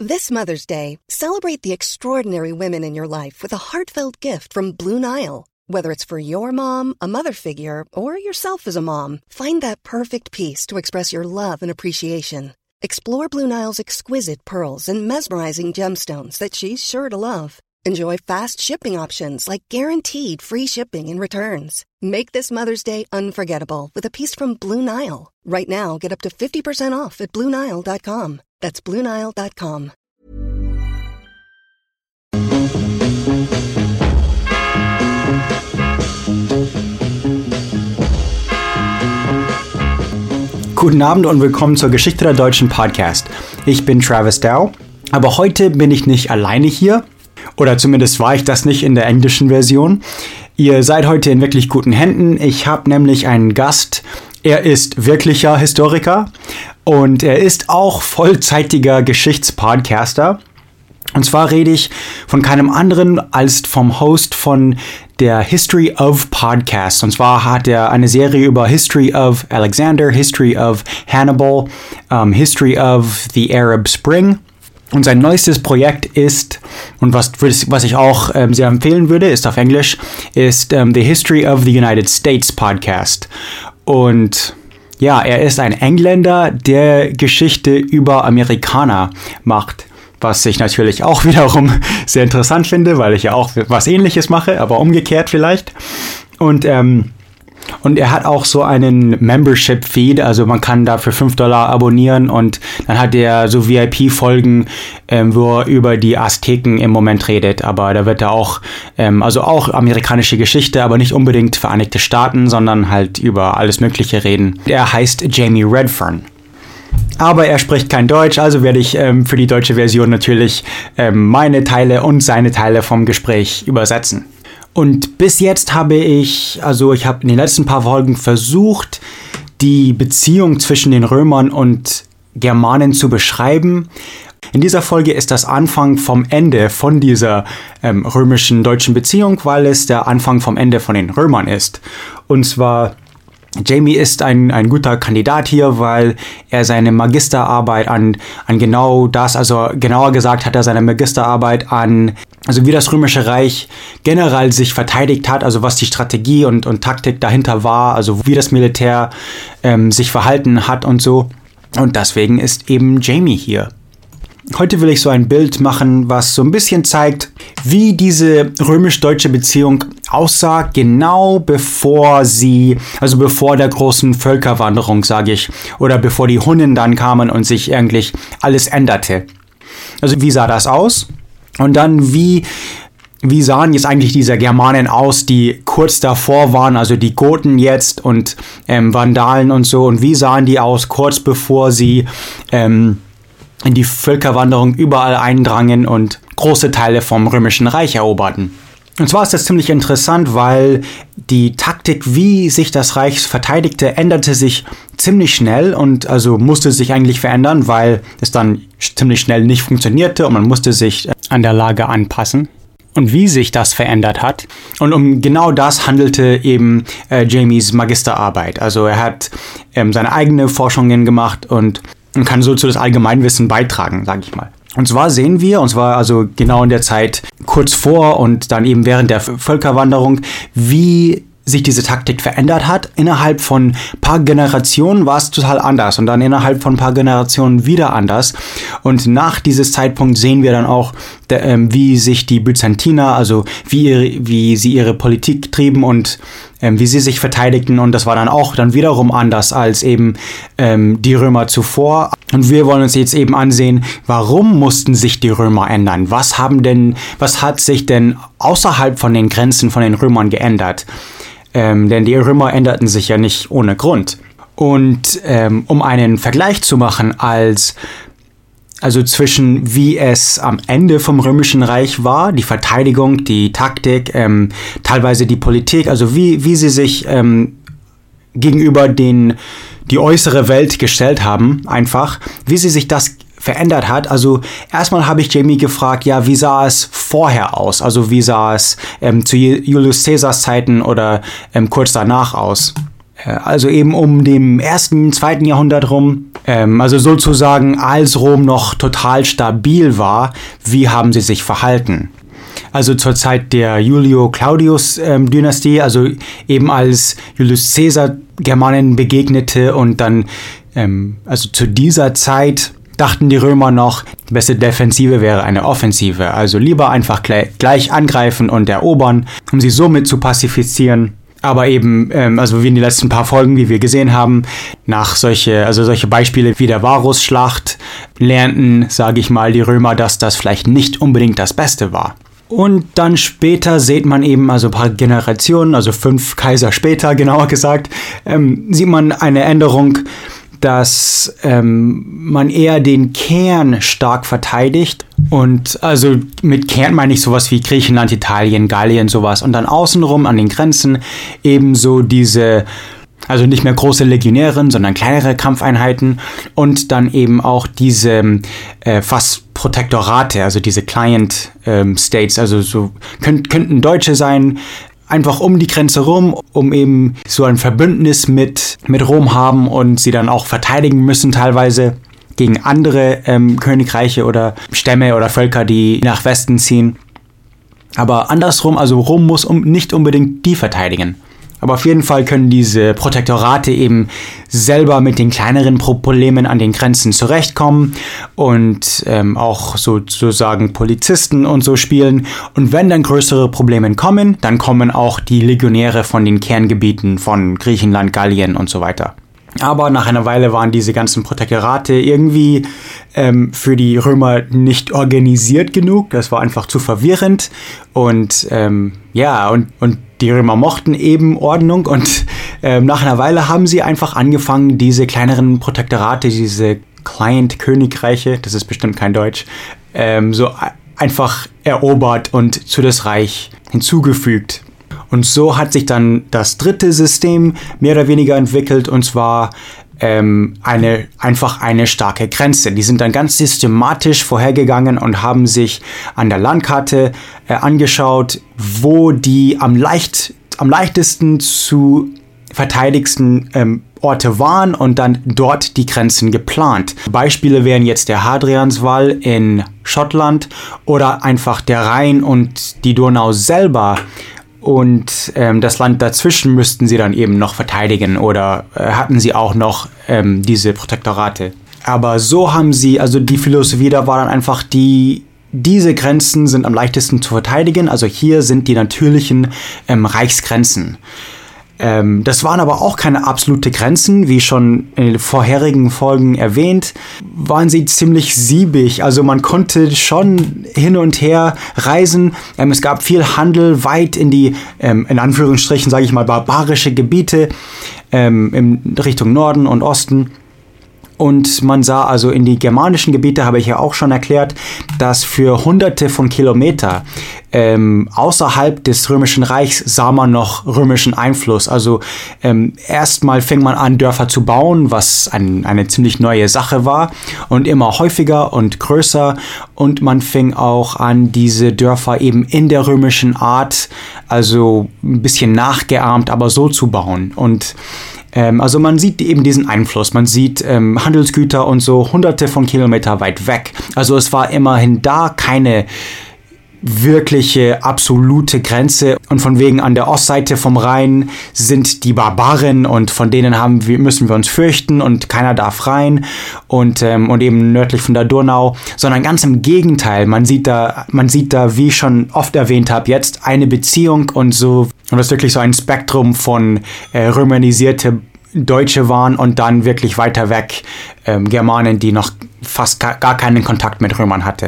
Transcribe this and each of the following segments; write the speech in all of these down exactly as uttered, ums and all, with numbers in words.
This Mother's Day, celebrate the extraordinary women in your life with a heartfelt gift from Blue Nile. Whether it's for your mom, a mother figure, or yourself as a mom, find that perfect piece to express your love and appreciation. Explore Blue Nile's exquisite pearls and mesmerizing gemstones that she's sure to love. Enjoy fast shipping options like guaranteed free shipping and returns. Make this Mother's Day unforgettable with a piece from Blue Nile. Right now, get up to fifty percent off at Blue Nile dot com. That's Blue Nile dot com. Guten Abend und willkommen zur Geschichte der Deutschen Podcast. Ich bin Travis Dow, aber heute bin ich nicht alleine hier. Oder zumindest war ich das nicht in der englischen Version. Ihr seid heute in wirklich guten Händen. Ich habe nämlich einen Gast. Er ist wirklicher Historiker und er ist auch vollzeitiger Geschichtspodcaster. Und zwar rede ich von keinem anderen als vom Host von der History of Podcast. Und zwar hat er eine Serie über History of Alexander, History of Hannibal, um, History of the Arab Spring. Und sein neuestes Projekt ist, und was, was ich auch ähm, sehr empfehlen würde, ist auf Englisch, ist ähm, The History of the United States Podcast. Und ja, er ist ein Engländer, der Geschichte über Amerikaner macht. Was ich natürlich auch wiederum sehr interessant finde, weil ich ja auch was Ähnliches mache, aber umgekehrt vielleicht. Und, ähm, und er hat auch so einen Membership-Feed, also man kann da für fünf Dollar abonnieren und dann hat er so V I P-Folgen, ähm, wo er über die Azteken im Moment redet. Aber da wird er auch, ähm, also auch amerikanische Geschichte, aber nicht unbedingt Vereinigte Staaten, sondern halt über alles Mögliche reden. Er heißt Jamie Redfern. Aber er spricht kein Deutsch, also werde ich ähm, für die deutsche Version natürlich ähm, meine Teile und seine Teile vom Gespräch übersetzen. Und bis jetzt habe ich, also ich habe in den letzten paar Folgen versucht, die Beziehung zwischen den Römern und Germanen zu beschreiben. In dieser Folge ist das Anfang vom Ende von dieser ähm, römischen-deutschen Beziehung, weil es der Anfang vom Ende von den Römern ist. Und zwar Jamie ist ein, ein guter Kandidat hier, weil er seine Magisterarbeit an, an genau das, also genauer gesagt hat er seine Magisterarbeit an, also wie das Römische Reich generell sich verteidigt hat, also was die Strategie und, und Taktik dahinter war, also wie das Militär ähm, sich verhalten hat und so. Und deswegen ist eben Jamie hier. Heute will ich so ein Bild machen, was so ein bisschen zeigt, wie diese römisch-deutsche Beziehung aussah, genau bevor sie, also bevor der großen Völkerwanderung, sage ich, oder bevor die Hunnen dann kamen und sich eigentlich alles änderte. Also wie sah das aus? Und dann wie, wie sahen jetzt eigentlich diese Germanen aus, die kurz davor waren, also die Goten jetzt und ähm, Vandalen und so, und wie sahen die aus kurz bevor sie ähm, in die Völkerwanderung überall eindrangen und große Teile vom Römischen Reich eroberten. Und zwar ist das ziemlich interessant, weil die Taktik, wie sich das Reich verteidigte, änderte sich ziemlich schnell und also musste sich eigentlich verändern, weil es dann ziemlich schnell nicht funktionierte und man musste sich an der Lage anpassen. Und wie sich das verändert hat. Und um genau das handelte eben äh, Jamies Magisterarbeit. Also er hat ähm, seine eigenen Forschungen gemacht und und kann so zu das Allgemeinwissen beitragen, sage ich mal. Und zwar sehen wir, und zwar also genau in der Zeit kurz vor und dann eben während der Völkerwanderung, wie sich diese Taktik verändert hat. Innerhalb von ein paar Generationen war es total anders und dann innerhalb von ein paar Generationen wieder anders. Und nach diesem Zeitpunkt sehen wir dann auch, der, ähm, wie sich die Byzantiner, also wie, ihre, wie sie ihre Politik trieben und ähm, wie sie sich verteidigten. Und das war dann auch dann wiederum anders als eben ähm, die Römer zuvor. Und wir wollen uns jetzt eben ansehen, warum mussten sich die Römer ändern? Was haben denn, was hat sich denn außerhalb von den Grenzen von den Römern geändert? Ähm, denn die Römer änderten sich ja nicht ohne Grund. Und ähm, um einen Vergleich zu machen, als also zwischen wie es am Ende vom Römischen Reich war, die Verteidigung, die Taktik, ähm, teilweise die Politik, also wie, wie sie sich ähm, gegenüber den, die äußere Welt gestellt haben, einfach, wie sie sich das verändert hat. Also erstmal habe ich Jamie gefragt, ja, wie sah es vorher aus? Also wie sah es ähm, zu Julius Caesars Zeiten oder ähm, kurz danach aus? also eben um dem ersten, zweiten Jahrhundert rum, ähm, also sozusagen als Rom noch total stabil war, wie haben sie sich verhalten? Also zur Zeit der Julio-Claudius-Dynastie, ähm, also eben als Julius Caesar Germanen begegnete und dann, ähm, also zu dieser Zeit dachten die Römer noch, die beste Defensive wäre eine Offensive. Also lieber einfach gleich angreifen und erobern, um sie somit zu pazifizieren. Aber eben, ähm, also wie in den letzten paar Folgen, wie wir gesehen haben, nach solche, also solche Beispiele wie der Varusschlacht lernten, sage ich mal, die Römer, dass das vielleicht nicht unbedingt das Beste war. Und dann später sieht man eben, also ein paar Generationen, also fünf Kaiser später, genauer gesagt, ähm, sieht man eine Änderung, dass ähm, man eher den Kern stark verteidigt. Und also mit Kern meine ich sowas wie Griechenland, Italien, Gallien, sowas. Und dann außenrum an den Grenzen ebenso diese, also nicht mehr große Legionäre, sondern kleinere Kampfeinheiten. Und dann eben auch diese äh, fast Protektorate, also diese Client ähm, States, also so könnt, könnten Deutsche sein, einfach um die Grenze rum, um eben so ein Verbündnis mit, mit Rom haben und sie dann auch verteidigen müssen teilweise gegen andere ähm, Königreiche oder Stämme oder Völker, die nach Westen ziehen. Aber andersrum, also Rom muss um, nicht unbedingt die verteidigen. Aber auf jeden Fall können diese Protektorate eben selber mit den kleineren Problemen an den Grenzen zurechtkommen und ähm, auch sozusagen Polizisten und so spielen. Und wenn dann größere Probleme kommen, dann kommen auch die Legionäre von den Kerngebieten von Griechenland, Gallien und so weiter. Aber nach einer Weile waren diese ganzen Protektorate irgendwie ähm, für die Römer nicht organisiert genug. Das war einfach zu verwirrend. Und ähm, ja, und, und die Römer mochten eben Ordnung. Und ähm, nach einer Weile haben sie einfach angefangen, diese kleineren Protektorate, diese Client-Königreiche, das ist bestimmt kein Deutsch, ähm, so einfach erobert und zu das Reich hinzugefügt. Und so hat sich dann das dritte System mehr oder weniger entwickelt, und zwar ähm, eine, einfach eine starke Grenze. Die sind dann ganz systematisch vorhergegangen und haben sich an der Landkarte äh, angeschaut, wo die am, leicht, am leichtesten zu verteidigsten ähm, Orte waren und dann dort die Grenzen geplant. Beispiele wären jetzt der Hadrianswall in Schottland oder einfach der Rhein und die Donau selber. Und ähm, das Land dazwischen müssten sie dann eben noch verteidigen oder äh, hatten sie auch noch ähm, diese Protektorate. Aber so haben sie, also die Philosophie da war dann einfach, die, diese Grenzen sind am leichtesten zu verteidigen. Also hier sind die natürlichen ähm, Reichsgrenzen. Ähm, das waren aber auch keine absolute Grenzen, wie schon in den vorherigen Folgen erwähnt, waren sie ziemlich siebig. Also man konnte schon hin und her reisen. Ähm, es gab viel Handel weit in die, ähm, in Anführungsstrichen, sage ich mal, barbarische Gebiete ähm, in Richtung Norden und Osten. Und man sah also in die germanischen Gebiete, habe ich ja auch schon erklärt, dass für hunderte von Kilometer ähm, außerhalb des Römischen Reichs sah man noch römischen Einfluss. Also ähm, erstmal fing man an, Dörfer zu bauen, was ein, eine ziemlich neue Sache war und immer häufiger und größer. Und man fing auch an, diese Dörfer eben in der römischen Art, also ein bisschen nachgeahmt, aber so zu bauen. Und also man sieht eben diesen Einfluss, man sieht ähm, Handelsgüter und so hunderte von Kilometer weit weg. Also es war immerhin da keine wirkliche, absolute Grenze. Und von wegen an der Ostseite vom Rhein sind die Barbaren und von denen haben wir, müssen wir uns fürchten und keiner darf rein. Und, ähm, und eben nördlich von der Donau, sondern ganz im Gegenteil. Man sieht da, man sieht da, wie ich schon oft erwähnt habe, jetzt eine Beziehung und so. Und das ist wirklich so ein Spektrum von äh, romanisierte Deutsche waren und dann wirklich weiter weg ähm, Germanen, die noch fast gar, gar keinen Kontakt mit Römern hatte.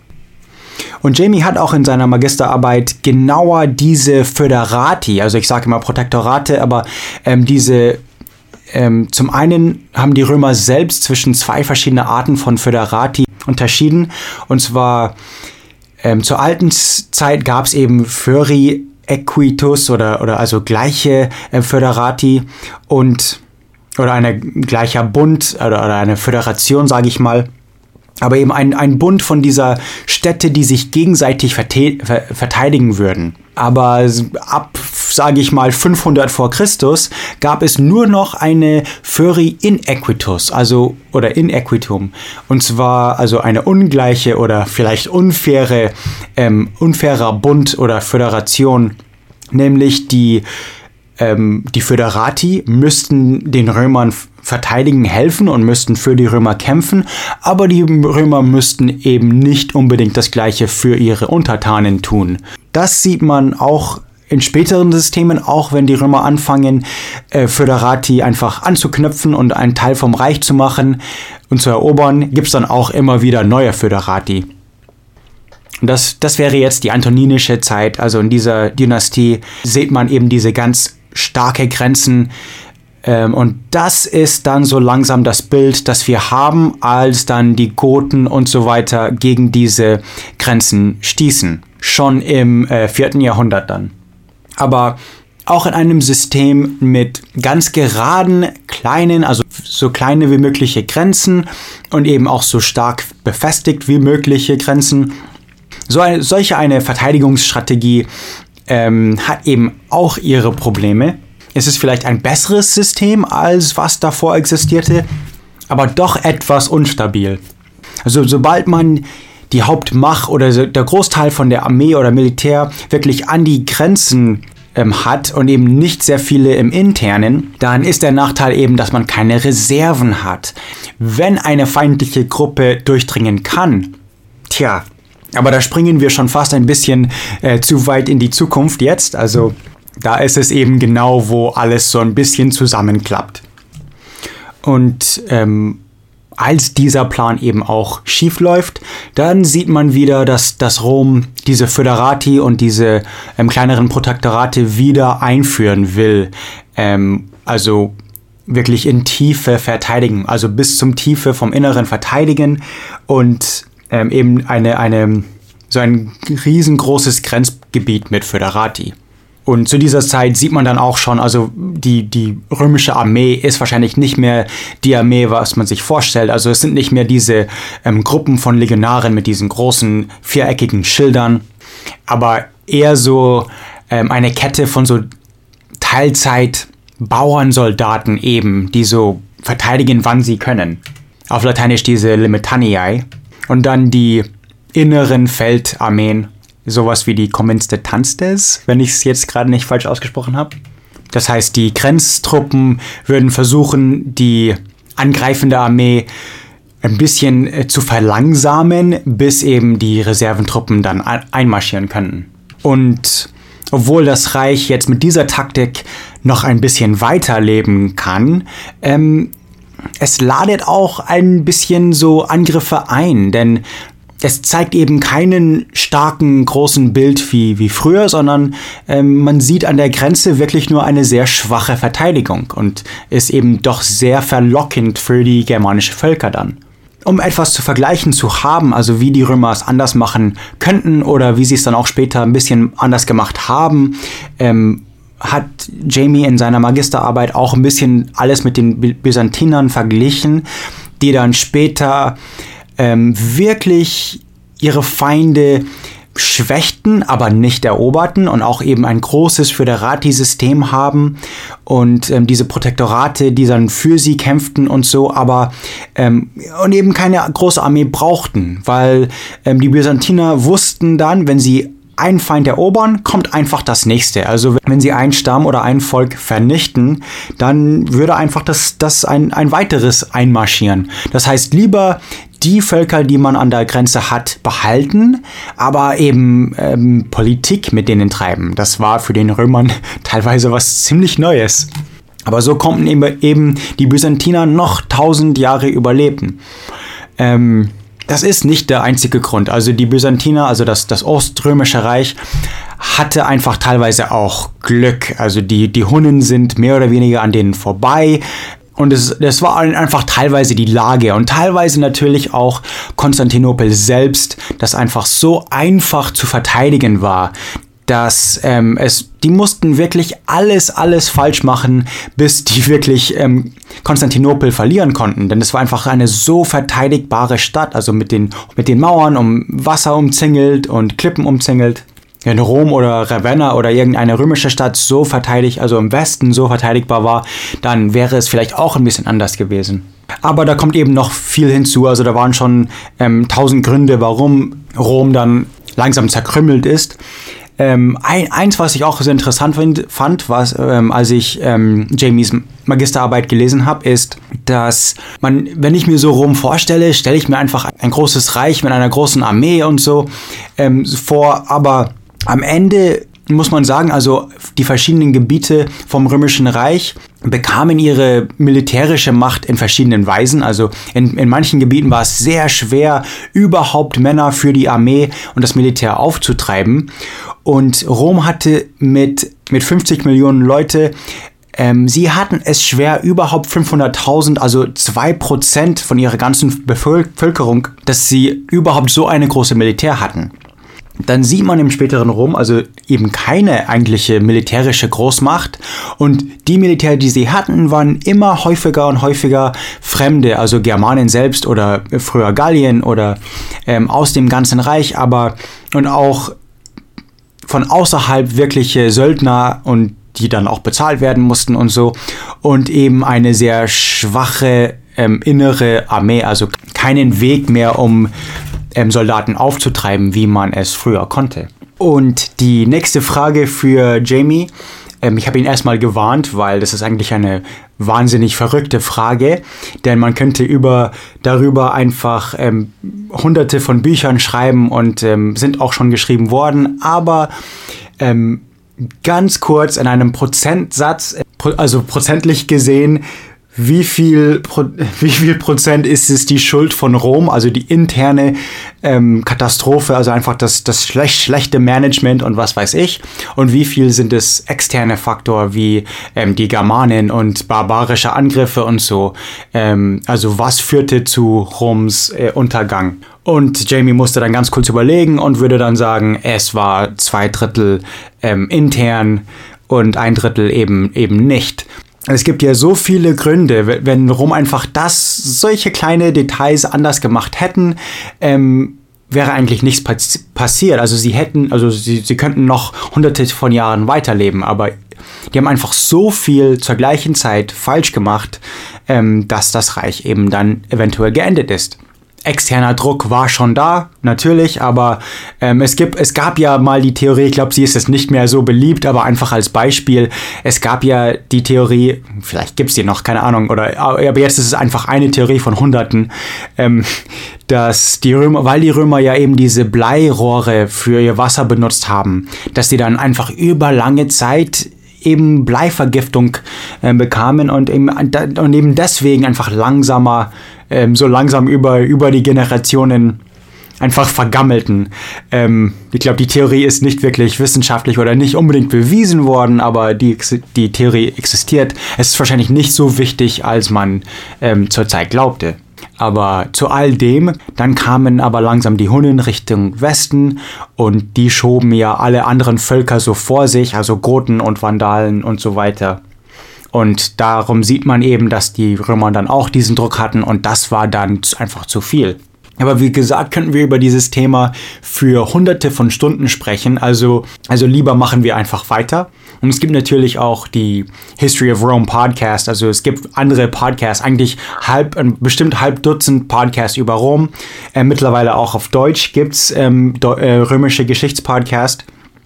Und Jamie hat auch in seiner Magisterarbeit genauer diese Föderati, also ich sage immer Protektorate, aber ähm, diese ähm, zum einen haben die Römer selbst zwischen zwei verschiedene Arten von Föderati unterschieden. Und zwar ähm, zur alten Zeit gab es eben Föri Equitus oder, oder also gleiche äh, Föderati und oder ein gleicher Bund oder, oder eine Föderation, sage ich mal. aber eben ein, ein Bund von dieser Städte, die sich gegenseitig verte- ver- verteidigen würden. Aber ab, sage ich mal, fünfhundert vor Christus gab es nur noch eine Föri in Equitus, also oder in Equitum. Und zwar also eine ungleiche oder vielleicht unfaire, ähm, unfairer Bund oder Föderation, nämlich die ähm, die Föderati müssten den Römern verteidigen, helfen und müssten für die Römer kämpfen, aber die Römer müssten eben nicht unbedingt das Gleiche für ihre Untertanen tun. Das sieht man auch in späteren Systemen, auch wenn die Römer anfangen, äh, Föderati einfach anzuknüpfen und einen Teil vom Reich zu machen und zu erobern, gibt es dann auch immer wieder neue Föderati. Und das, das wäre jetzt die antoninische Zeit, also in dieser Dynastie sieht man eben diese ganz starke Grenzen. Ähm, und das ist dann so langsam das Bild, das wir haben, als dann die Goten und so weiter gegen diese Grenzen stießen. Schon im äh, vierten Jahrhundert dann. Aber auch in einem System mit ganz geraden, kleinen, also so kleine wie mögliche Grenzen und eben auch so stark befestigt wie mögliche Grenzen. So eine, solche eine Verteidigungsstrategie ähm, hat eben auch ihre Probleme. Es ist vielleicht ein besseres System, als was davor existierte, aber doch etwas unstabil. Also sobald man die Hauptmacht oder der Großteil von der Armee oder Militär wirklich an die Grenzen ähm, hat und eben nicht sehr viele im Internen, dann ist der Nachteil eben, dass man keine Reserven hat. Wenn eine feindliche Gruppe durchdringen kann, tja, aber da springen wir schon fast ein bisschen äh, zu weit in die Zukunft jetzt, also da ist es eben genau, wo alles so ein bisschen zusammenklappt. Und ähm, als dieser Plan eben auch schief läuft, dann sieht man wieder, dass, dass Rom diese Föderati und diese ähm, kleineren Protektorate wieder einführen will. Ähm, also wirklich in Tiefe verteidigen, also bis zum Tiefe vom Inneren verteidigen und ähm, eben eine, eine, so ein riesengroßes Grenzgebiet mit Föderati. Und zu dieser Zeit sieht man dann auch schon, also die, die römische Armee ist wahrscheinlich nicht mehr die Armee, was man sich vorstellt. Also es sind nicht mehr diese ähm, Gruppen von Legionaren mit diesen großen viereckigen Schildern, aber eher so ähm, eine Kette von so Teilzeit-Bauernsoldaten eben, die so verteidigen, wann sie können. Auf Lateinisch diese Limitaniae. Und dann die inneren Feldarmeen. Sowas wie die Commenstantes, wenn ich es jetzt gerade nicht falsch ausgesprochen habe. Das heißt, die Grenztruppen würden versuchen, die angreifende Armee ein bisschen äh, zu verlangsamen, bis eben die Reserventruppen dann ein- einmarschieren können. Und obwohl das Reich jetzt mit dieser Taktik noch ein bisschen weiterleben kann, ähm, es ladet auch ein bisschen so Angriffe ein, denn es zeigt eben keinen starken, großen Bild wie, wie früher, sondern ähm, man sieht an der Grenze wirklich nur eine sehr schwache Verteidigung und ist eben doch sehr verlockend für die germanischen Völker dann. Um etwas zu vergleichen zu haben, also wie die Römer es anders machen könnten oder wie sie es dann auch später ein bisschen anders gemacht haben, ähm, hat Jamie in seiner Magisterarbeit auch ein bisschen alles mit den Byzantinern verglichen, die dann später Ähm, wirklich ihre Feinde schwächten, aber nicht eroberten und auch eben ein großes Föderati-System haben und ähm, diese Protektorate, die dann für sie kämpften und so, aber ähm, und eben keine große Armee brauchten, weil ähm, die Byzantiner wussten dann, wenn sie einen Feind erobern, kommt einfach das nächste. Also wenn sie einen Stamm oder ein Volk vernichten, dann würde einfach das, das ein, ein weiteres einmarschieren. Das heißt, lieber die Völker, die man an der Grenze hat, behalten, aber eben ähm, Politik mit denen treiben. Das war für den Römern teilweise was ziemlich Neues. Aber so konnten eben die Byzantiner noch tausend Jahre überleben. Ähm, das ist nicht der einzige Grund. Also die Byzantiner, also das, das Oströmische Reich, hatte einfach teilweise auch Glück. Also die, die Hunnen sind mehr oder weniger an denen vorbei. Und es, es war einfach teilweise die Lage und teilweise natürlich auch Konstantinopel selbst, das einfach so einfach zu verteidigen war, dass ähm, es, die mussten wirklich alles, alles falsch machen, bis die wirklich ähm, Konstantinopel verlieren konnten. Denn es war einfach eine so verteidigbare Stadt, also mit den, mit den Mauern um Wasser umzingelt und Klippen umzingelt. Wenn Rom oder Ravenna oder irgendeine römische Stadt so verteidigt, also im Westen so verteidigbar war, dann wäre es vielleicht auch ein bisschen anders gewesen. Aber da kommt eben noch viel hinzu, also da waren schon ähm, tausend Gründe, warum Rom dann langsam zerkrümmelt ist. Ähm, ein, eins, was ich auch sehr interessant find, fand, was, ähm, als ich ähm, Jamies Magisterarbeit gelesen habe, ist, dass man, wenn ich mir so Rom vorstelle, stelle ich mir einfach ein großes Reich mit einer großen Armee und so ähm, vor, aber am Ende muss man sagen, also die verschiedenen Gebiete vom Römischen Reich bekamen ihre militärische Macht in verschiedenen Weisen. Also in, in manchen Gebieten war es sehr schwer, überhaupt Männer für die Armee und das Militär aufzutreiben. Und Rom hatte mit, mit fünfzig Millionen Leute, ähm, sie hatten es schwer, überhaupt fünfhunderttausend, also zwei Prozent von ihrer ganzen Bevölkerung, dass sie überhaupt so eine große Militär hatten. Dann sieht man im späteren Rom also eben keine eigentliche militärische Großmacht und die Militär, die sie hatten, waren immer häufiger und häufiger Fremde, also Germanen selbst oder früher Gallien oder ähm, aus dem ganzen Reich, aber und auch von außerhalb wirkliche Söldner und die dann auch bezahlt werden mussten und so und eben eine sehr schwache ähm, innere Armee, also keinen Weg mehr, um Ähm, Soldaten aufzutreiben, wie man es früher konnte. Und die nächste Frage für Jamie, ähm, ich habe ihn erstmal gewarnt, weil das ist eigentlich eine wahnsinnig verrückte Frage, denn man könnte über, darüber einfach ähm, hunderte von Büchern schreiben und ähm, sind auch schon geschrieben worden, aber ähm, ganz kurz in einem Prozentsatz, also prozentlich gesehen, Wie viel, wie viel Prozent ist es die Schuld von Rom, also die interne ähm, Katastrophe, also einfach das, das schlecht, schlechte Management und was weiß ich? Und wie viel sind es externe Faktoren wie ähm, die Germanen und barbarische Angriffe und so? Ähm, also was führte zu Roms äh, Untergang? Und Jamie musste dann ganz kurz überlegen und würde dann sagen, es war zwei Drittel ähm, intern und ein Drittel eben, eben nicht. Es gibt ja so viele Gründe, wenn Rom einfach das, solche kleine Details anders gemacht hätten, ähm, wäre eigentlich nichts passiert. Also sie hätten, also sie, sie könnten noch hunderte von Jahren weiterleben, aber die haben einfach so viel zur gleichen Zeit falsch gemacht, ähm, dass das Reich eben dann eventuell geendet ist. Externer Druck war schon da, natürlich, aber ähm, es gibt, es gab ja mal die Theorie, ich glaube, sie ist jetzt nicht mehr so beliebt, aber einfach als Beispiel, es gab ja die Theorie, vielleicht gibt es die noch, keine Ahnung, oder aber jetzt ist es einfach eine Theorie von Hunderten, ähm, dass die Römer, weil die Römer ja eben diese Bleirohre für ihr Wasser benutzt haben, dass die dann einfach über lange Zeit eben Bleivergiftung äh, bekamen und eben, und eben deswegen einfach langsamer, ähm, so langsam über, über die Generationen einfach vergammelten. Ähm, ich glaube, die Theorie ist nicht wirklich wissenschaftlich oder nicht unbedingt bewiesen worden, aber die, die Theorie existiert. Es ist wahrscheinlich nicht so wichtig, als man ähm, zurzeit glaubte. Aber zu all dem, dann kamen aber langsam die Hunnen Richtung Westen und die schoben ja alle anderen Völker so vor sich, also Goten und Vandalen und so weiter. Und darum sieht man eben, dass die Römer dann auch diesen Druck hatten und das war dann einfach zu viel. Aber wie gesagt, könnten wir über dieses Thema für hunderte von Stunden sprechen, also, also lieber machen wir einfach weiter. Und es gibt natürlich auch die History of Rome Podcast, also es gibt andere Podcasts, eigentlich halb, bestimmt halb Dutzend Podcasts über Rom. Äh, mittlerweile auch auf Deutsch gibt es ähm, äh, römische Geschichtspodcast.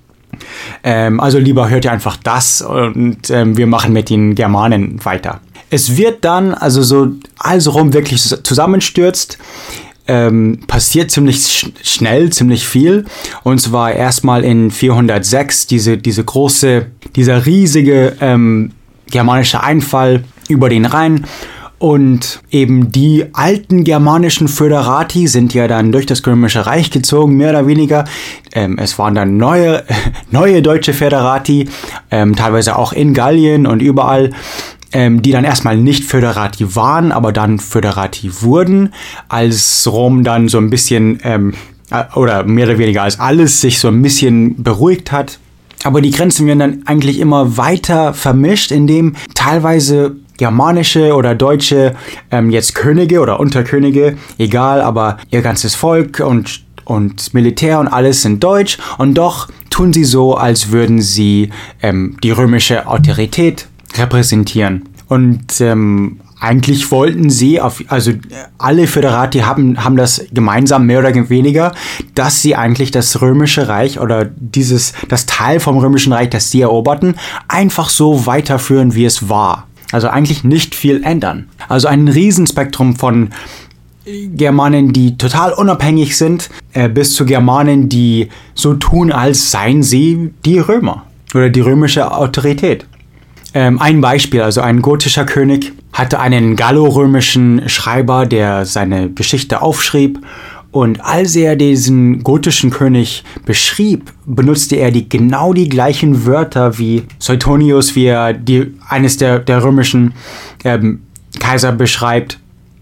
Ähm, also lieber hört ihr einfach das und ähm, wir machen mit den Germanen weiter. Es wird dann, also so, als Rom wirklich zusammenstürzt, Ähm, passiert ziemlich sch- schnell, ziemlich viel. Und zwar erstmal in vierhundertsechs diese, diese große, dieser riesige ähm, germanische Einfall über den Rhein. Und eben die alten germanischen Föderati sind ja dann durch das Römische Reich gezogen, mehr oder weniger. Ähm, es waren dann neue, neue deutsche Föderati, ähm, teilweise auch in Gallien und überall. Ähm, die dann erstmal nicht Föderati waren, aber dann Föderati wurden, als Rom dann so ein bisschen, ähm, oder mehr oder weniger als alles sich so ein bisschen beruhigt hat. Aber die Grenzen werden dann eigentlich immer weiter vermischt, indem teilweise germanische oder deutsche ähm, jetzt Könige oder Unterkönige, egal, aber ihr ganzes Volk und, und Militär und alles sind deutsch und doch tun sie so, als würden sie ähm, die römische Autorität repräsentieren. Und ähm, eigentlich wollten sie, auf, also alle Föderati haben, haben das gemeinsam, mehr oder weniger, dass sie eigentlich das Römische Reich oder dieses, das Teil vom Römischen Reich, das sie eroberten, einfach so weiterführen, wie es war. Also eigentlich nicht viel ändern. Also ein Riesenspektrum von Germanen, die total unabhängig sind, äh, bis zu Germanen, die so tun, als seien sie die Römer oder die römische Autorität. Ähm, ein Beispiel, also ein gotischer König hatte einen gallorömischen Schreiber, der seine Geschichte aufschrieb. Und als er diesen gotischen König beschrieb, benutzte er die, genau die gleichen Wörter wie Suetonius, wie er die, eines der, der römischen ähm, Kaiser beschreibt.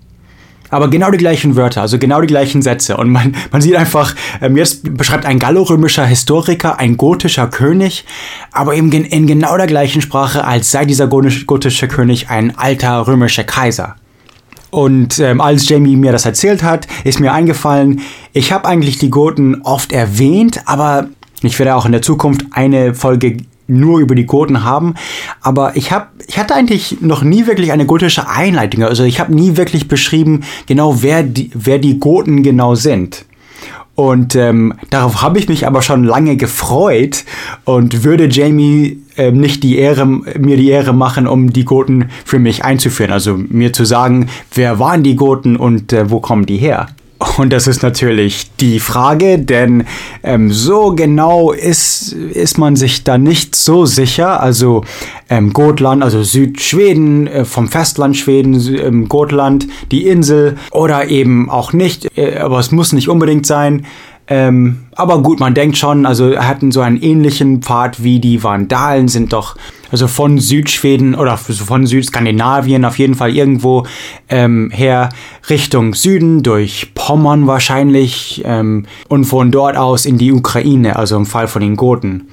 Aber genau die gleichen Wörter, also genau die gleichen Sätze. Und man, man sieht einfach, ähm, jetzt beschreibt ein gallorömischer Historiker ein gotischer König, aber eben in, in genau der gleichen Sprache, als sei dieser gotische König ein alter römischer Kaiser. Und ähm, als Jamie mir das erzählt hat, ist mir eingefallen, ich habe eigentlich die Goten oft erwähnt, aber ich werde auch in der Zukunft eine Folge nur über die Goten haben, aber ich habe, ich hatte eigentlich noch nie wirklich eine gotische Einleitung, also ich habe nie wirklich beschrieben, genau wer die, wer die Goten genau sind. Und ähm, darauf habe ich mich aber schon lange gefreut und würde Jamie äh, nicht die Ehre, mir die Ehre machen, um die Goten für mich einzuführen. Also mir zu sagen, wer waren die Goten und äh, wo kommen die her? Und das ist natürlich die Frage, denn ähm, so genau ist, ist man sich da nicht so sicher. Also ähm, Gotland, also Südschweden, äh, vom Festland Schweden, ähm, Gotland, die Insel oder eben auch nicht, äh, aber es muss nicht unbedingt sein. Ähm, aber gut, man denkt schon, also er hatten so einen ähnlichen Pfad wie die Vandalen, sind doch also von Südschweden oder von Südskandinavien auf jeden Fall irgendwo ähm, her Richtung Süden, durch Pommern wahrscheinlich ähm, und von dort aus in die Ukraine, also im Fall von den Goten.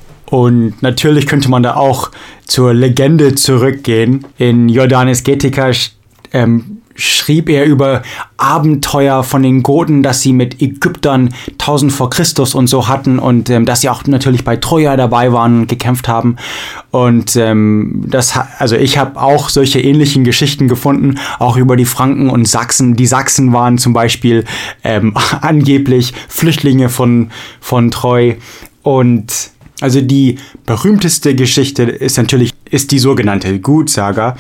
Und natürlich könnte man da auch zur Legende zurückgehen. In Jordanes Getica ähm, schrieb er über Abenteuer von den Goten, dass sie mit Ägyptern tausend vor Christus und so hatten und ähm, dass sie auch natürlich bei Troja dabei waren und gekämpft haben. Und ähm, das, also ich habe auch solche ähnlichen Geschichten gefunden, auch über die Franken und Sachsen. Die Sachsen waren zum Beispiel ähm, angeblich Flüchtlinge von, von Treu. Und also die berühmteste Geschichte ist natürlich ist die sogenannte Gutsaga,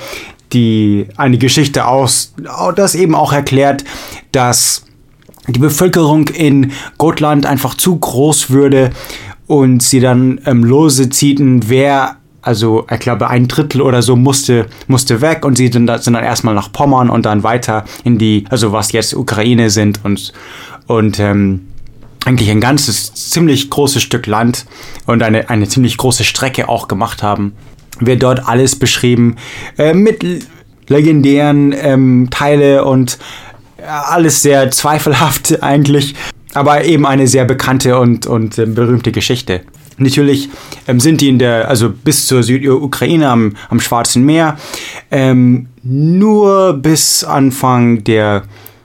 die eine Geschichte aus, das eben auch erklärt, dass die Bevölkerung in Gotland einfach zu groß würde und sie dann ähm, lose ziehten, wer, also ich glaube ein Drittel oder so musste, musste weg und sie sind dann, sind dann erstmal nach Pommern und dann weiter in die, also was jetzt Ukraine sind und, und ähm, eigentlich ein ganzes, ziemlich großes Stück Land und eine, eine ziemlich große Strecke auch gemacht haben. Wird dort alles beschrieben, äh, mit legendären ähm, Teile und äh, alles sehr zweifelhaft eigentlich, aber eben eine sehr bekannte und, und äh, berühmte Geschichte. Natürlich ähm, sind die in der, also bis zur Südukraine am, am Schwarzen Meer, ähm, nur bis Anfang der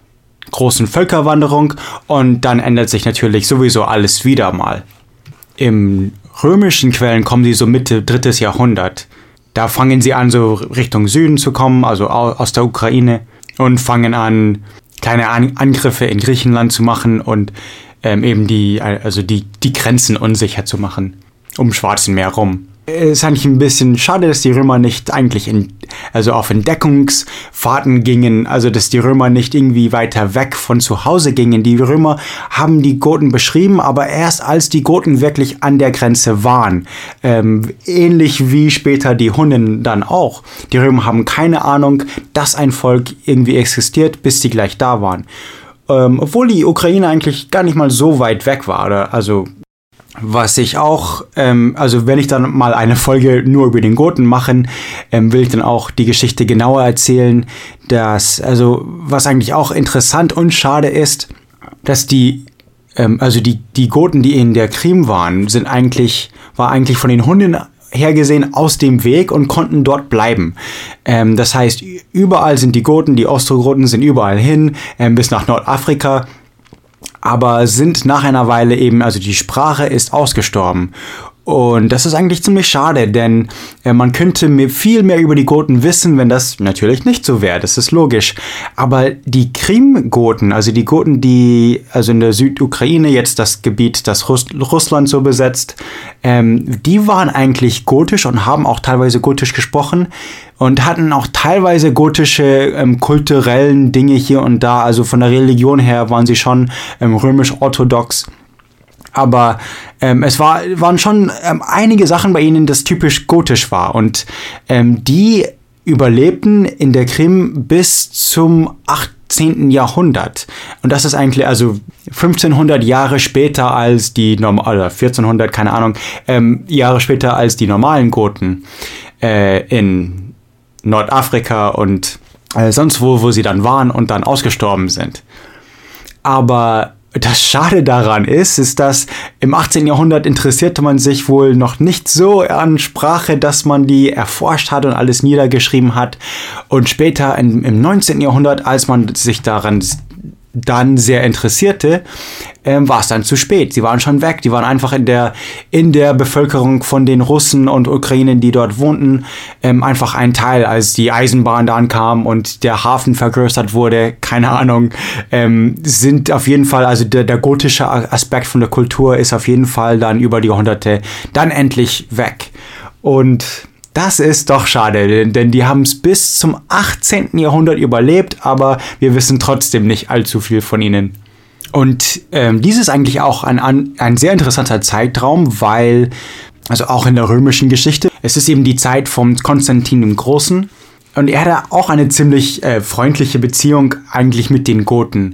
großen Völkerwanderung und dann ändert sich natürlich sowieso alles wieder mal. Im römischen Quellen kommen sie so Mitte drittes Jahrhundert. Da fangen sie an, so Richtung Süden zu kommen, also aus der Ukraine und fangen an, kleine An- Angriffe in Griechenland zu machen und ähm, eben die, also die, die Grenzen unsicher zu machen, um Schwarzen Meer rum. Es ist eigentlich ein bisschen schade, dass die Römer nicht eigentlich in, also auf Entdeckungsfahrten gingen, also dass die Römer nicht irgendwie weiter weg von zu Hause gingen. Die Römer haben die Goten beschrieben, aber erst als die Goten wirklich an der Grenze waren. Ähm, ähnlich wie später die Hunnen dann auch. Die Römer haben keine Ahnung, dass ein Volk irgendwie existiert, bis sie gleich da waren. Ähm, obwohl die Ukraine eigentlich gar nicht mal so weit weg war, oder? Also was ich auch, ähm, also wenn ich dann mal eine Folge nur über den Goten machen, ähm, will ich dann auch die Geschichte genauer erzählen, dass, also was eigentlich auch interessant und schade ist, dass die ähm, also die, die Goten, die in der Krim waren, sind eigentlich, war eigentlich von den Hunden hergesehen aus dem Weg und konnten dort bleiben. Ähm, das heißt, überall sind die Goten, die Ostrogoten sind überall hin, ähm, bis nach Nordafrika, aber sind nach einer Weile eben, also die Sprache ist ausgestorben. Und das ist eigentlich ziemlich schade, denn äh, man könnte mir viel mehr über die Goten wissen, wenn das natürlich nicht so wäre, das ist logisch. Aber die Krim-Goten, also die Goten, die also in der Südukraine jetzt das Gebiet, das Russ- Russland so besetzt, ähm, die waren eigentlich gotisch und haben auch teilweise gotisch gesprochen und hatten auch teilweise gotische ähm, kulturellen Dinge hier und da. Also von der Religion her waren sie schon ähm, römisch-orthodox. Aber ähm, es war, waren schon ähm, einige Sachen bei ihnen, das typisch gotisch war. Und ähm, die überlebten in der Krim bis zum achtzehnten Jahrhundert. Und das ist eigentlich also fünfzehnhundert Jahre später als die, Norm- oder vierzehnhundert, keine Ahnung, ähm, Jahre später als die normalen Goten äh, in Nordafrika und äh, sonst wo, wo sie dann waren und dann ausgestorben sind. Aber das Schade daran ist, ist, dass im achtzehnten Jahrhundert interessierte man sich wohl noch nicht so an Sprache, dass man die erforscht hat und alles niedergeschrieben hat. Und später in, im neunzehnten Jahrhundert, als man sich daran dann sehr interessierte, ähm, war es dann zu spät. Sie waren schon weg. Die waren einfach in der, in der Bevölkerung von den Russen und Ukrainern, die dort wohnten, ähm, einfach ein Teil, als die Eisenbahn da ankam und der Hafen vergrößert wurde. Keine Ahnung. Ähm, sind auf jeden Fall, also der, der gotische Aspekt von der Kultur ist auf jeden Fall dann über die Jahrhunderte dann endlich weg. Und das ist doch schade, denn die haben es bis zum achtzehnten Jahrhundert überlebt, aber wir wissen trotzdem nicht allzu viel von ihnen. Und ähm, dies ist eigentlich auch ein, ein sehr interessanter Zeitraum, weil, also auch in der römischen Geschichte, es ist eben die Zeit von Konstantin dem Großen und er hatte auch eine ziemlich äh, freundliche Beziehung eigentlich mit den Goten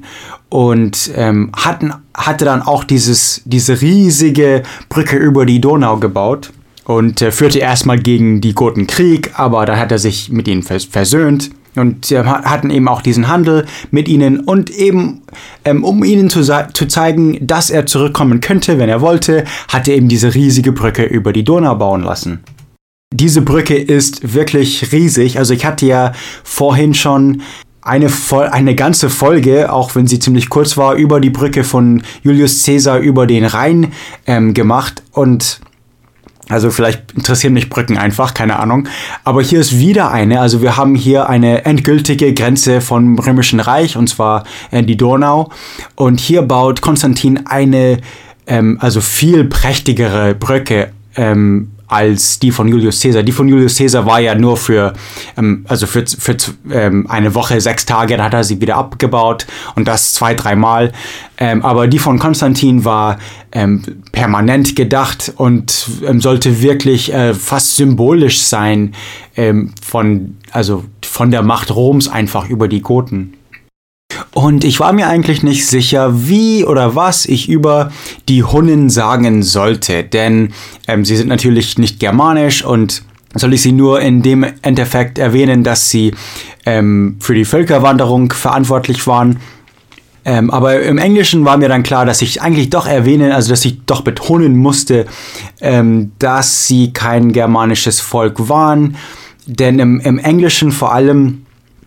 und ähm, hatten, hatte dann auch dieses, diese riesige Brücke über die Donau gebaut. Und äh, führte erstmal gegen die Goten Krieg, aber dann hat er sich mit ihnen vers- versöhnt und äh, hatten eben auch diesen Handel mit ihnen und eben, ähm, um ihnen zu, zu zeigen, dass er zurückkommen könnte, wenn er wollte, hat er eben diese riesige Brücke über die Donau bauen lassen. Diese Brücke ist wirklich riesig, also ich hatte ja vorhin schon eine, Vol- eine ganze Folge, auch wenn sie ziemlich kurz war, über die Brücke von Julius Caesar über den Rhein ähm, gemacht und also vielleicht interessieren mich Brücken einfach, keine Ahnung. Aber hier ist wieder eine. Also wir haben hier eine endgültige Grenze vom Römischen Reich, und zwar äh, die Donau. Und hier baut Konstantin eine, ähm, also viel prächtigere Brücke ähm, als die von Julius Caesar. Die von Julius Caesar war ja nur für, ähm, also für, für ähm, eine Woche, sechs Tage, da hat er sie wieder abgebaut und das zwei, dreimal. Ähm, aber die von Konstantin war ähm, permanent gedacht und ähm, sollte wirklich äh, fast symbolisch sein ähm, von, also von der Macht Roms einfach über die Goten. Und ich war mir eigentlich nicht sicher, wie oder was ich über die Hunnen sagen sollte, denn ähm, sie sind natürlich nicht germanisch und soll ich sie nur in dem Endeffekt erwähnen, dass sie ähm, für die Völkerwanderung verantwortlich waren. Ähm, aber im Englischen war mir dann klar, dass ich eigentlich doch erwähnen, also dass ich doch betonen musste, ähm, dass sie kein germanisches Volk waren, denn im, im Englischen vor allem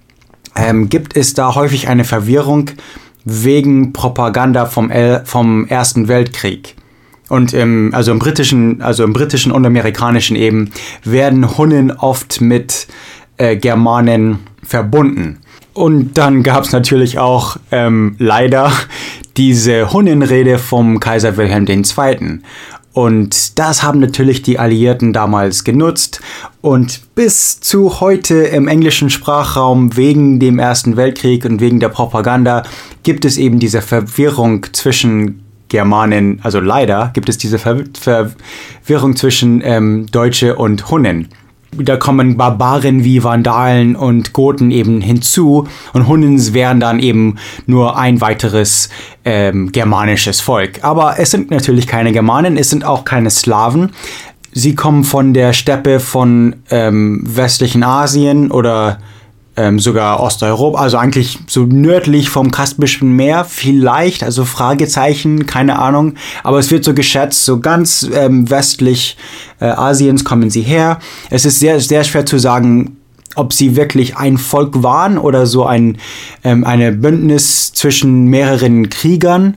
Ähm, gibt es da häufig eine Verwirrung wegen Propaganda vom, El- vom Ersten Weltkrieg. Und im, also im britischen, also im britischen und amerikanischen eben werden Hunnen oft mit äh, Germanen verbunden. Und dann gab es natürlich auch ähm, leider diese Hunnenrede vom Kaiser Wilhelm der Zweite. Und das haben natürlich die Alliierten damals genutzt und bis zu heute im englischen Sprachraum wegen dem Ersten Weltkrieg und wegen der Propaganda gibt es eben diese Verwirrung zwischen Germanen, also leider gibt es diese Ver- Verwirrung zwischen ähm, Deutsche und Hunnen. Da kommen Barbaren wie Vandalen und Goten eben hinzu und Hunnen wären dann eben nur ein weiteres ähm, germanisches Volk. Aber es sind natürlich keine Germanen, es sind auch keine Slawen. Sie kommen von der Steppe von ähm, westlichen Asien oder ähm, sogar Osteuropa, also eigentlich so nördlich vom Kaspischen Meer vielleicht, also Fragezeichen, keine Ahnung, aber es wird so geschätzt, so ganz ähm, westlich äh, Asiens kommen sie her. Es ist sehr, sehr schwer zu sagen, ob sie wirklich ein Volk waren oder so ein ähm, eine Bündnis zwischen mehreren Kriegern.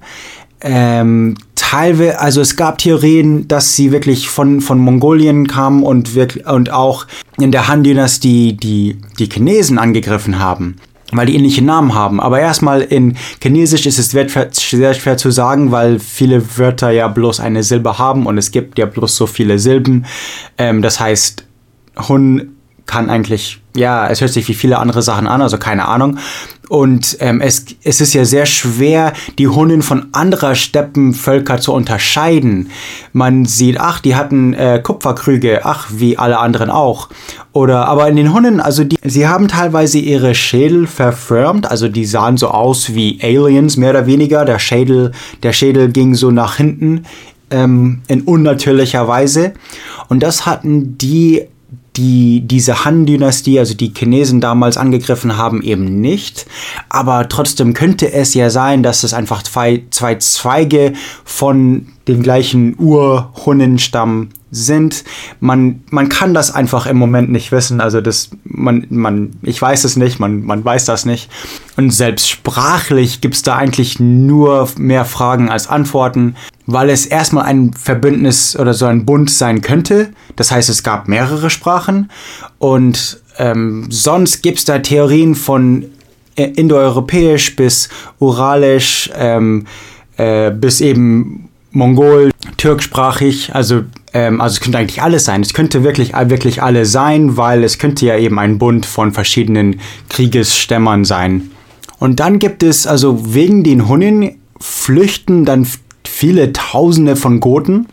Ähm, teilweise, also es gab Theorien, dass sie wirklich von, von Mongolien kamen und wirklich, und auch in der Han-Dynastie die, die Chinesen angegriffen haben, weil die ähnliche Namen haben. Aber erstmal in Chinesisch ist es sehr schwer zu sagen, weil viele Wörter ja bloß eine Silbe haben und es gibt ja bloß so viele Silben. Ähm, das heißt, Hun kann eigentlich, ja, es hört sich wie viele andere Sachen an, also keine Ahnung. Und ähm, es, es ist ja sehr schwer, die Hunnen von anderer Steppenvölker zu unterscheiden. Man sieht, ach, die hatten äh, Kupferkrüge, ach, wie alle anderen auch. Oder, aber in den Hunnen, also die, sie haben teilweise ihre Schädel verformt, also die sahen so aus wie Aliens, mehr oder weniger. Der Schädel, der Schädel ging so nach hinten, ähm, in unnatürlicher Weise. Und das hatten die die diese Han-Dynastie, also die Chinesen damals angegriffen haben, eben nicht. Aber trotzdem könnte es ja sein, dass es einfach zwei, zwei Zweige von dem gleichen Ur-Hunnen-Stamm sind. Man, man kann das einfach im Moment nicht wissen. Also das, man, man, ich weiß es nicht, man, man weiß das nicht. Und selbst sprachlich gibt es da eigentlich nur mehr Fragen als Antworten, weil es erstmal ein Verbündnis oder so ein Bund sein könnte. Das heißt, es gab mehrere Sprachen. Und ähm, sonst gibt es da Theorien von indoeuropäisch bis uralisch, ähm, äh, bis eben Mongol, türksprachig, also, ähm, also es könnte eigentlich alles sein. Es könnte wirklich, wirklich alle sein, weil es könnte ja eben ein Bund von verschiedenen Kriegesstämmern sein. Und dann gibt es, also wegen den Hunnen flüchten dann viele Tausende von Goten.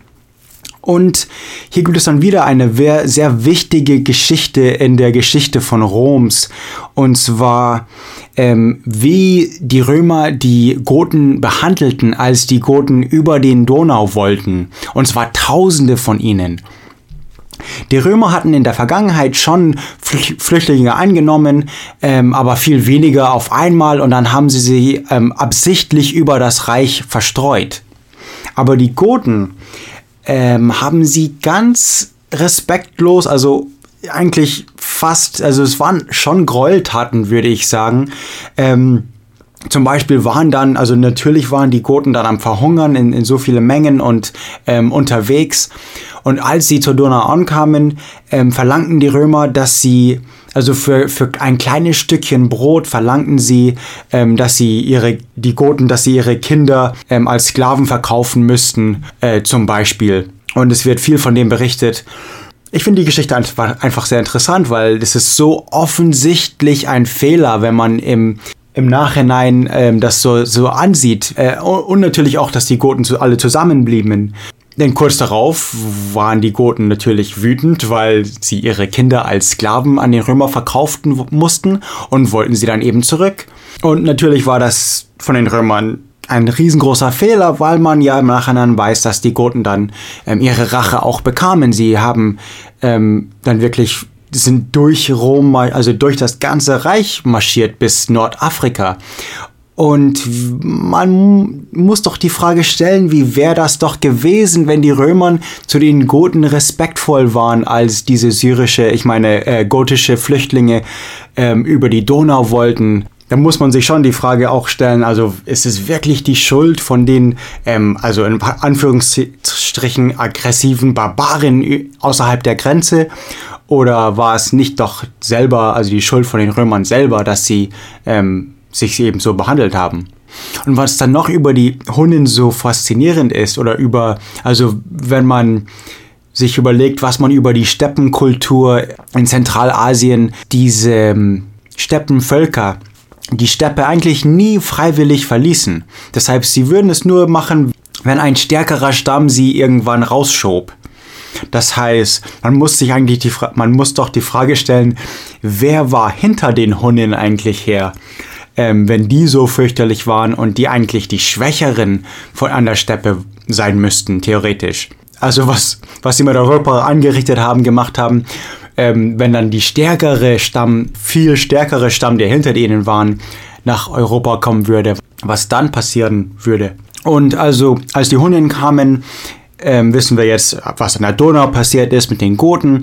Und hier gibt es dann wieder eine sehr wichtige Geschichte in der Geschichte von Roms. Und zwar, ähm, wie die Römer die Goten behandelten, als die Goten über den Donau wollten. Und zwar Tausende von ihnen. Die Römer hatten in der Vergangenheit schon Flüchtlinge eingenommen, ähm, aber viel weniger auf einmal. Und dann haben sie sie ähm, absichtlich über das Reich verstreut. Aber die Goten ähm, haben sie ganz respektlos, also eigentlich fast, also es waren schon Gräueltaten, würde ich sagen. Ähm, zum Beispiel waren dann, also natürlich waren die Goten dann am Verhungern in, in so viele Mengen und ähm, unterwegs. Und als sie zur Donau ankamen, ähm, verlangten die Römer, dass sie, also für, für ein kleines Stückchen Brot verlangten sie, ähm, dass sie ihre, die Goten, dass sie ihre Kinder ähm, als Sklaven verkaufen müssten, äh, zum Beispiel. Und es wird viel von dem berichtet. Ich finde die Geschichte einfach sehr interessant, weil es ist so offensichtlich ein Fehler, wenn man im im Nachhinein ähm, das so, so ansieht. Äh, und natürlich auch, dass die Goten zu, alle zusammenblieben. Denn kurz darauf waren die Goten natürlich wütend, weil sie ihre Kinder als Sklaven an den Römer verkauften mussten und wollten sie dann eben zurück. Und natürlich war das von den Römern ein riesengroßer Fehler, weil man ja im Nachhinein weiß, dass die Goten dann ähm, ihre Rache auch bekamen. Sie haben ähm, dann wirklich sind durch Rom, also durch das ganze Reich marschiert bis Nordafrika. Und man muss doch die Frage stellen, wie wäre das doch gewesen, wenn die Römer zu den Goten respektvoll waren, als diese syrische, ich meine äh, gotische Flüchtlinge ähm, über die Donau wollten. Da muss man sich schon die Frage auch stellen, also ist es wirklich die Schuld von den, ähm, also in Anführungsstrichen aggressiven Barbaren außerhalb der Grenze? Oder war es nicht doch selber, also die Schuld von den Römern selber, dass sie ähm, sich eben so behandelt haben? Und was dann noch über die Hunnen so faszinierend ist, oder über, also wenn man sich überlegt, was man über die Steppenkultur in Zentralasien, diese ähm, Steppenvölker, die Steppe eigentlich nie freiwillig verließen. Deshalb, sie würden es nur machen, wenn ein stärkerer Stamm sie irgendwann rausschob. Das heißt, man muss sich eigentlich die Fra- man muss doch die Frage stellen, wer war hinter den Hunnen eigentlich her, ähm, wenn die so fürchterlich waren und die eigentlich die Schwächeren von an der Steppe sein müssten, theoretisch. Also was, was sie mit Europa angerichtet haben, gemacht haben, ähm, wenn dann die stärkere Stamm, viel stärkere Stamm, der hinter denen waren, nach Europa kommen würde, was dann passieren würde. Und also, als die Hunnen kamen, ähm, wissen wir jetzt, was an der Donau passiert ist mit den Goten,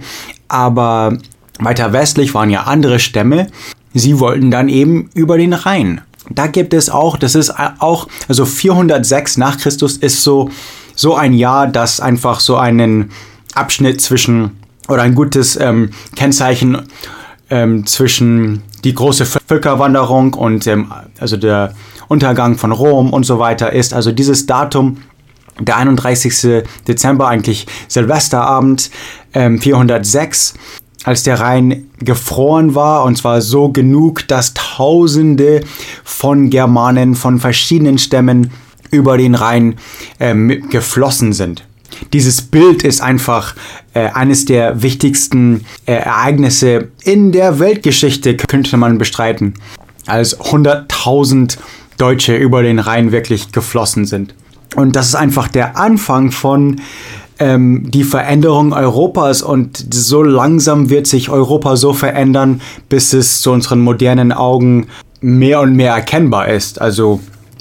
aber weiter westlich waren ja andere Stämme. Sie wollten dann eben über den Rhein. Da gibt es auch, das ist auch, also vierhundertsechs nach Christus ist so, so ein Jahr, das einfach so einen Abschnitt zwischen, oder ein gutes ähm, Kennzeichen ähm, zwischen die große Völkerwanderung und ähm, also der Untergang von Rom und so weiter ist. Also dieses Datum, der einunddreißigsten Dezember, eigentlich Silvesterabend, ähm, vierhundertsechs, als der Rhein gefroren war, und zwar so genug, dass Tausende von Germanen von verschiedenen Stämmen über den Rhein ähm, geflossen sind. Dieses Bild ist einfach äh, eines der wichtigsten äh, Ereignisse in der Weltgeschichte, könnte man bestreiten, als hunderttausend Deutsche über den Rhein wirklich geflossen sind. Und das ist einfach der Anfang von ähm, die Veränderung Europas, und so langsam wird sich Europa so verändern, bis es zu unseren modernen Augen mehr und mehr erkennbar ist. Also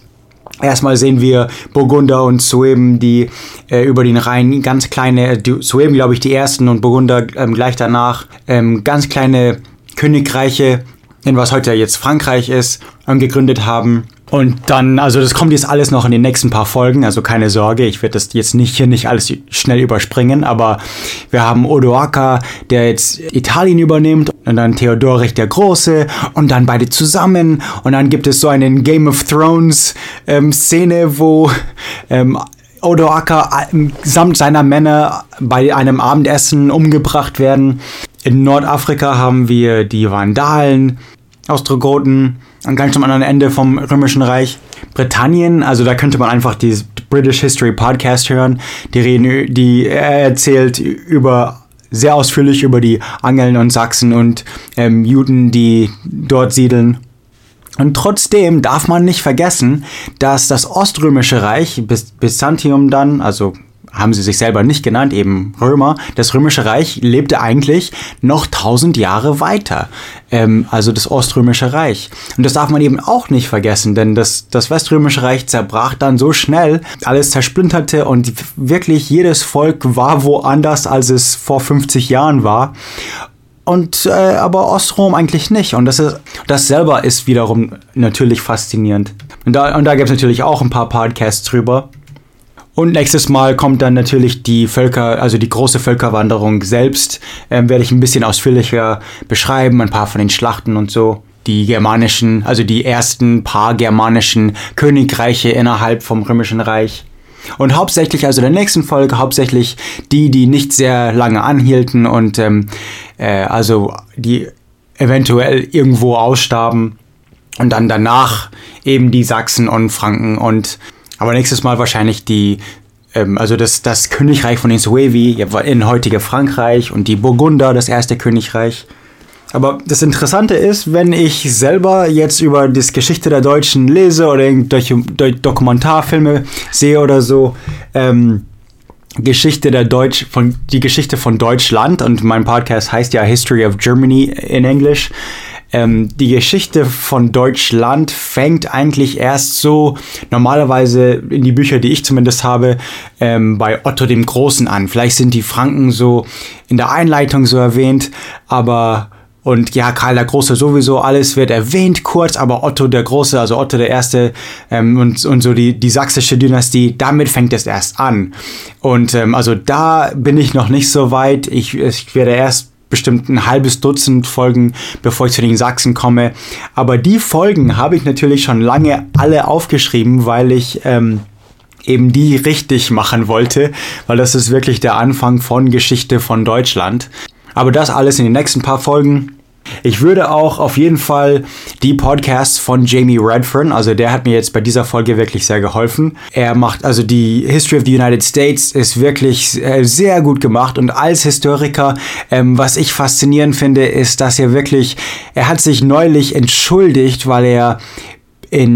erstmal sehen wir Burgunder und Sueben, die äh, über den Rhein ganz kleine, die, Sueben glaube ich die ersten und Burgunder ähm, gleich danach, ähm, ganz kleine Königreiche, in was heute jetzt Frankreich ist, ähm, gegründet haben. Und dann, also das kommt jetzt alles noch in den nächsten paar Folgen, also keine Sorge, ich werde das jetzt nicht hier nicht alles schnell überspringen, aber wir haben Odoaker, der jetzt Italien übernimmt, und dann Theodorich der Große und dann beide zusammen, und dann gibt es so einen Game of Thrones ähm, Szene, wo ähm, Odoaker samt seiner Männer bei einem Abendessen umgebracht werden. In Nordafrika haben wir die Vandalen, Ostrogoten, an ganz am anderen Ende vom Römischen Reich. Britannien, also da könnte man einfach die British History Podcast hören. Die reden, die er erzählt über sehr ausführlich über die Angeln und Sachsen und ähm, Juden, die dort siedeln. Und trotzdem darf man nicht vergessen, dass das Oströmische Reich, Byzantium dann, also haben sie sich selber nicht genannt, eben Römer. Das Römische Reich lebte eigentlich noch tausend Jahre weiter, ähm, also das Oströmische Reich. Und das darf man eben auch nicht vergessen, denn das, das Weströmische Reich zerbrach dann so schnell, alles zersplinterte, und wirklich jedes Volk war woanders, als es vor fünfzig Jahren war. Und äh, aber Ostrom eigentlich nicht. Und das ist, das selber ist wiederum natürlich faszinierend. Und da, und da gibt es natürlich auch ein paar Podcasts drüber. Und nächstes Mal kommt dann natürlich die Völker, also die große Völkerwanderung selbst, ähm, werde ich ein bisschen ausführlicher beschreiben, ein paar von den Schlachten und so. Die germanischen, also die ersten paar germanischen Königreiche innerhalb vom Römischen Reich. Und hauptsächlich, also der nächsten Folge, hauptsächlich die, die nicht sehr lange anhielten und ähm, äh, also die eventuell irgendwo ausstarben. Und dann danach eben die Sachsen und Franken und aber nächstes Mal wahrscheinlich die, ähm, also das, das Königreich von den Suevi in heutige Frankreich und die Burgunder, das erste Königreich. Aber das Interessante ist, wenn ich selber jetzt über die Geschichte der Deutschen lese oder durch, durch Dokumentarfilme sehe oder so, ähm, Geschichte der Deutsch, von, die Geschichte von Deutschland, und mein Podcast heißt ja History of Germany in Englisch. Ähm, die Geschichte von Deutschland fängt eigentlich erst so normalerweise in die Bücher, die ich zumindest habe, ähm, bei Otto dem Großen an. Vielleicht sind die Franken so in der Einleitung so erwähnt, aber und ja, Karl der Große sowieso, alles wird erwähnt kurz, aber Otto der Große, also Otto der Erste ähm, und, und so die, die sächsische Dynastie, damit fängt es erst an. Und ähm, also da bin ich noch nicht so weit. Ich, ich werde erst bestimmt ein halbes Dutzend Folgen, bevor ich zu den Sachsen komme. Aber die Folgen habe ich natürlich schon lange alle aufgeschrieben, weil ich ähm, eben die richtig machen wollte, weil das ist wirklich der Anfang von Geschichte von Deutschland. Aber das alles in den nächsten paar Folgen. Ich würde auch auf jeden Fall die Podcasts von Jamie Redfern, also der hat mir jetzt bei dieser Folge wirklich sehr geholfen. Er macht, also die History of the United States ist wirklich äh, sehr gut gemacht, und als Historiker, ähm, was ich faszinierend finde, ist, dass er wirklich, er hat sich neulich entschuldigt, weil er in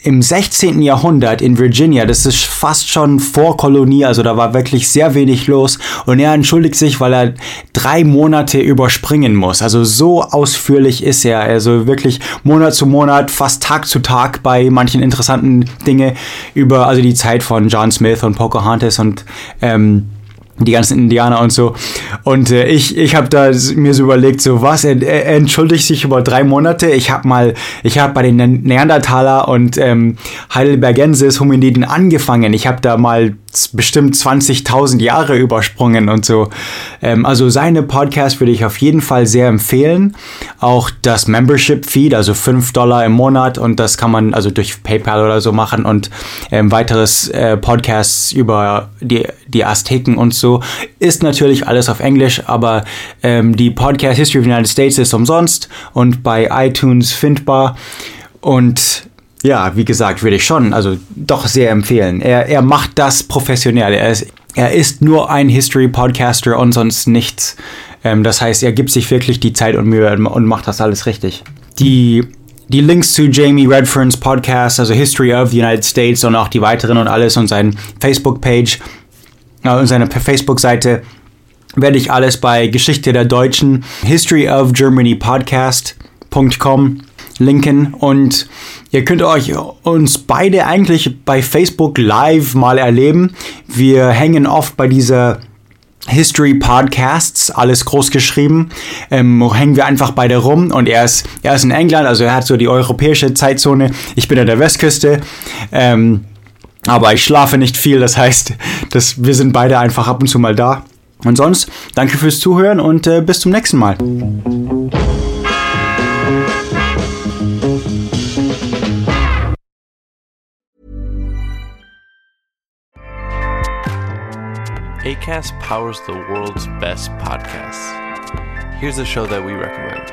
im sechzehnten Jahrhundert in Virginia, das ist fast schon vor Kolonie, also da war wirklich sehr wenig los und er entschuldigt sich, weil er drei Monate überspringen muss. Also so ausführlich ist er, also wirklich Monat zu Monat, fast Tag zu Tag bei manchen interessanten Dinge über, also die Zeit von John Smith und Pocahontas und ähm, die ganzen Indianer und so. Und äh, ich ich habe da mir so überlegt, so was, er, er entschuldigt sich über drei Monate. Ich habe mal, ich habe bei den Neandertaler und ähm, Heidelbergensis Hominiden angefangen. Ich habe da mal bestimmt zwanzigtausend Jahre übersprungen und so. Ähm, also seine Podcast würde ich auf jeden Fall sehr empfehlen. Auch das Membership-Feed, also fünf Dollar im Monat und das kann man also durch PayPal oder so machen und ähm, weiteres äh, Podcasts über die, die Azteken und so. Ist natürlich alles auf Englisch, aber ähm, die Podcast History of the United States ist umsonst und bei iTunes findbar und ja, wie gesagt, würde ich schon, also doch sehr empfehlen. Er, er macht das professionell. Er ist, er ist nur ein History-Podcaster und sonst nichts. Ähm, das heißt, er gibt sich wirklich die Zeit und Mühe und macht das alles richtig. Die, die Links zu Jamie Redferns Podcast, also History of the United States und auch die weiteren und alles und seine Facebook-Page äh, und seine Facebook-Seite werde ich alles bei Geschichte der Deutschen, History of Germany Podcast Punkt com linken und ihr könnt euch uns beide eigentlich bei Facebook live mal erleben. Wir hängen oft bei dieser History Podcasts, alles groß geschrieben, ähm, hängen wir einfach beide rum und er ist, er ist in England, also er hat so die europäische Zeitzone, ich bin an der Westküste, ähm, aber ich schlafe nicht viel, das heißt, dass wir sind beide einfach ab und zu mal da. Und sonst, danke fürs Zuhören und äh, bis zum nächsten Mal. Acast powers the world's best podcasts. Here's a show that we recommend.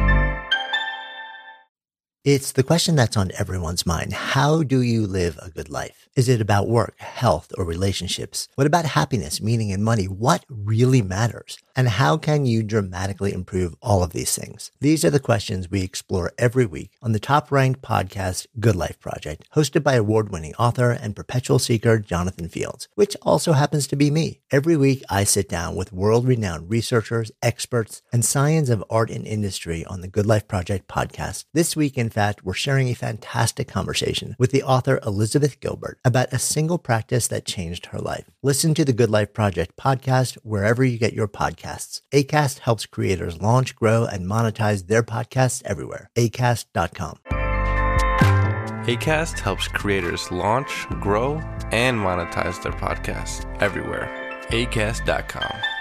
It's the question that's on everyone's mind. How do you live a good life? Is it about work, health, or relationships? What about happiness, meaning, and money? What really matters? And how can you dramatically improve all of these things? These are the questions we explore every week on the top-ranked podcast Good Life Project, hosted by award-winning author and perpetual seeker Jonathan Fields, which also happens to be me. Every week, I sit down with world-renowned researchers, experts, and science of art and industry on the Good Life Project podcast. This week, in fact, we're sharing a fantastic conversation with the author Elizabeth Gilbert about a single practice that changed her life. Listen to the Good Life Project podcast wherever you get your podcasts. Acast helps creators launch, grow, and monetize their podcasts everywhere. acast dot com. Acast helps creators launch, grow, and monetize their podcasts everywhere. acast dot com.